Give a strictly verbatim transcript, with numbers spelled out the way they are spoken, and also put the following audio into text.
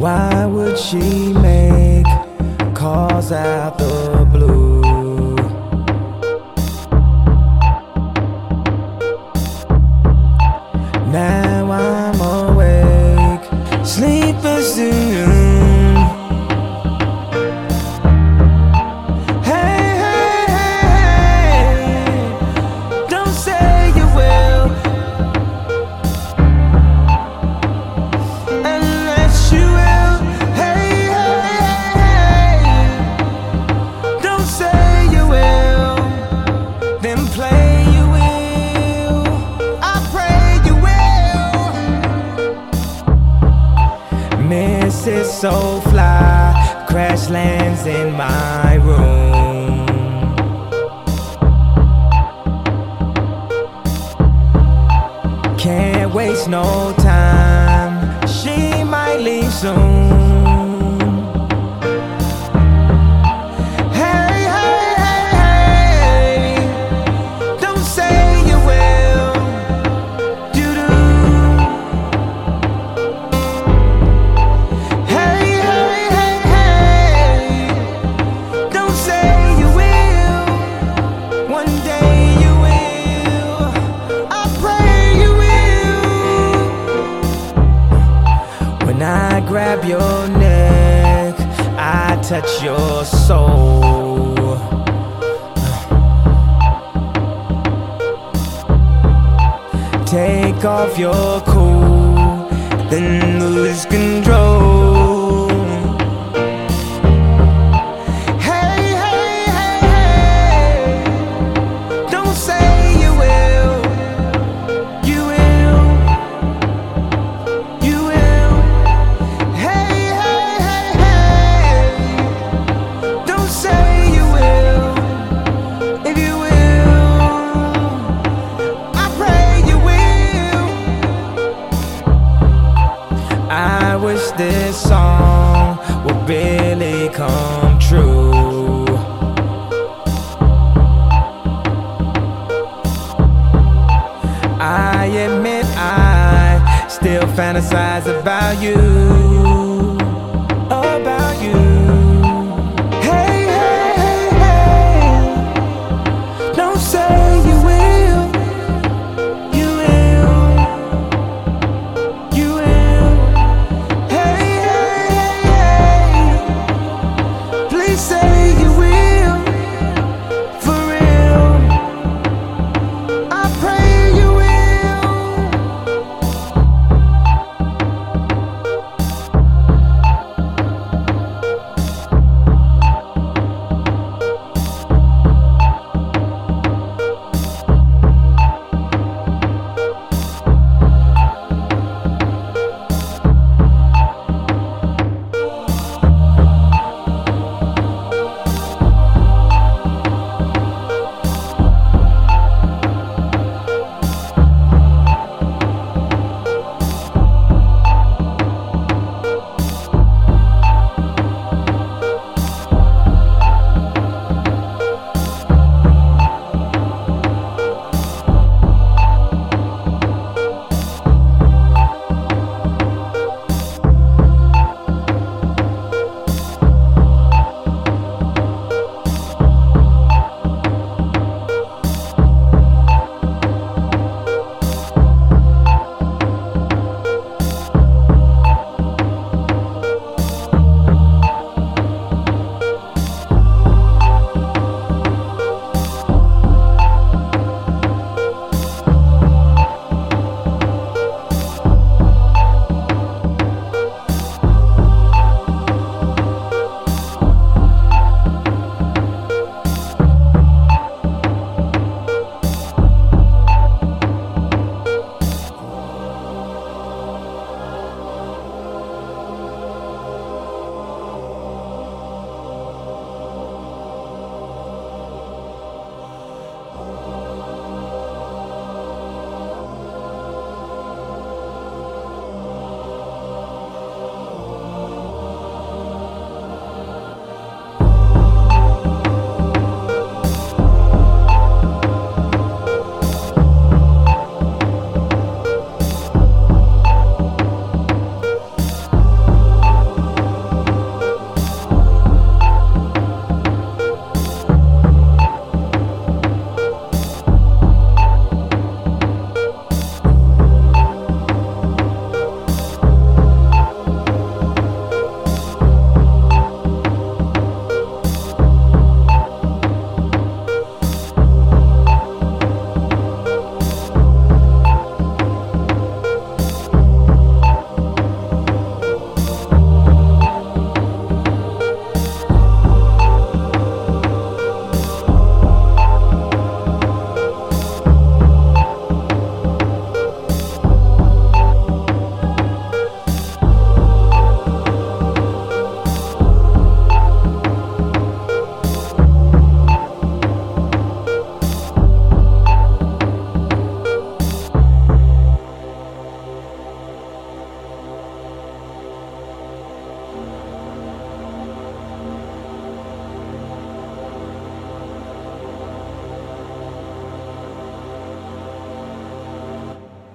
Why would she make calls out the blue? Now I'm awake, sleepless soon. Hey, hey, hey, hey, don't say you will, unless you will. Hey, hey, hey, don't say you will, then play you will. I pray you will. Missus Soulfly crash lands in my room. Can't waste no time, she might leave soon. Hey, hey, hey, hey, don't say you will. You do. Hey, hey, hey, hey, don't say you will. One day you will. I pray you will. When I grab your neck, I touch your soul. Take off your cool, then lose control. Hey, hey, hey, hey, don't say you will. You will. You will. Hey, hey, hey, hey, don't say you will. If you will, I pray you will. I wish this song would really come true. I admit I still fantasize about you.